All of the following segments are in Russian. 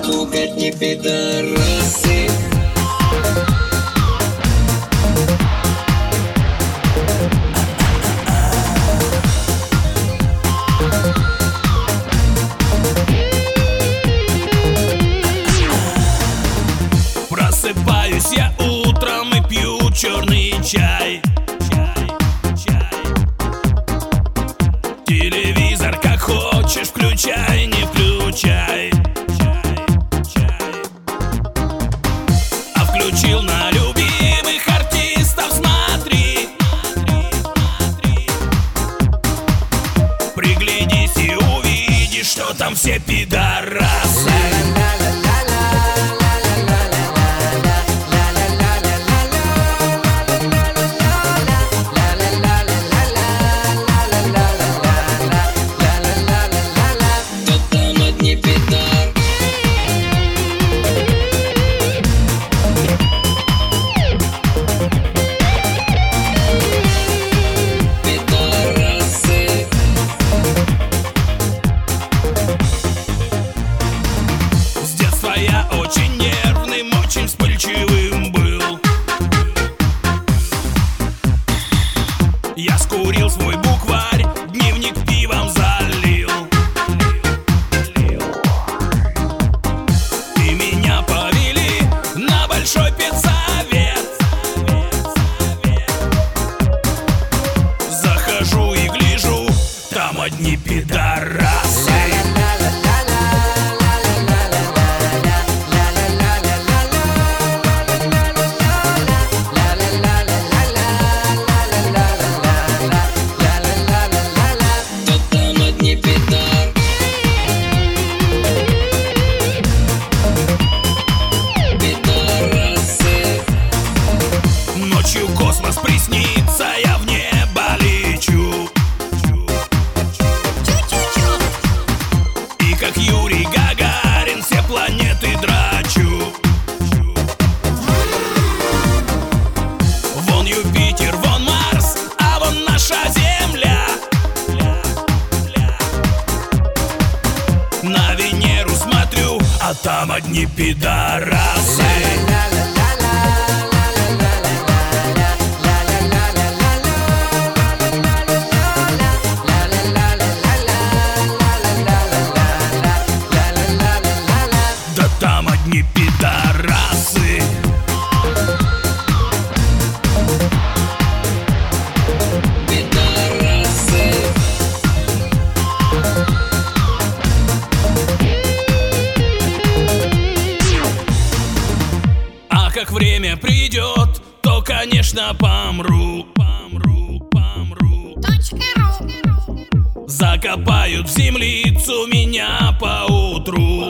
Сука, не пидорасы. Просыпаюсь я утром и пью черный чай. Телевизор как хочешь включай, не включай. А включил на любимых артистов, смотри. Приглядись и увидишь, что там все пидорасы. Я очень нервным, очень вспыльчивым был. Я скурил свой букварь, дневник пивом залил. И меня повели на большой педсовет. Захожу и гляжу, там одни пидорасы. Ночью космос приснится, я в небо лечу. И как Юрий Гагарин все планеты драчу. Вон Юпитер, вон Марс, а вон наша Земля. На Венеру смотрю, а там одни пидорасы. Там одни пидорасы. Пидорасы. А как время придет, то, конечно, помру. Закопают в землицу меня поутру.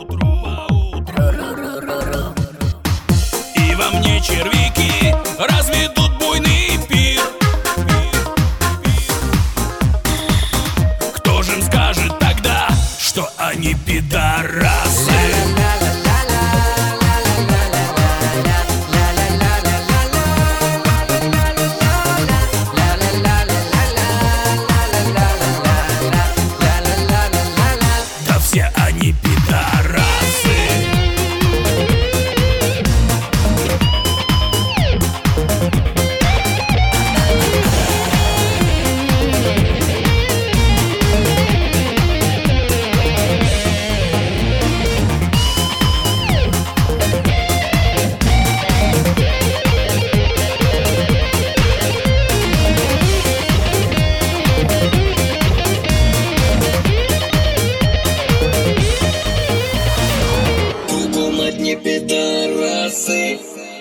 И во мне червяки разведут буйный пир. Кто же им скажет тогда, что они пидорасы? Да все они пидорасы. Кругом одни пидорасы.